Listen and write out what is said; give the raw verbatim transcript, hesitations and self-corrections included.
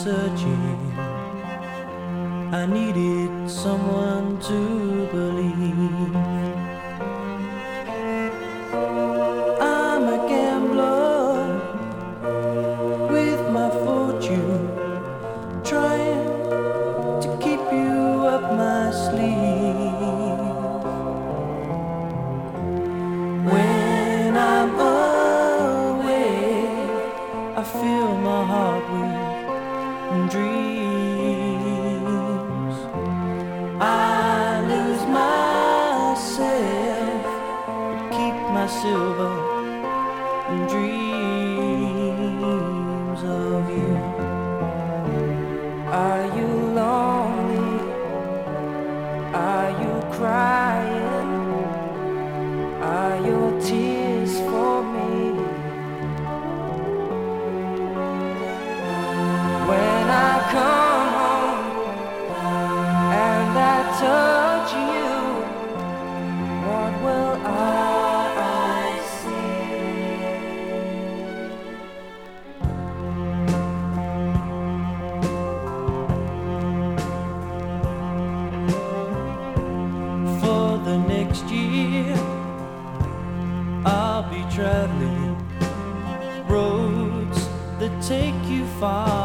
searching. I needed someone to believe. I'm a gambler with my fortune, trying to keep you up my sleeve. When I'm away, I fill my heart with dreams. I lose myself, but keep my silver dreams of you. Are you lonely? Are you crying? Are your tears for me? When I come home and I touch you, what will I see? For the next year, I'll be traveling roads that take you far.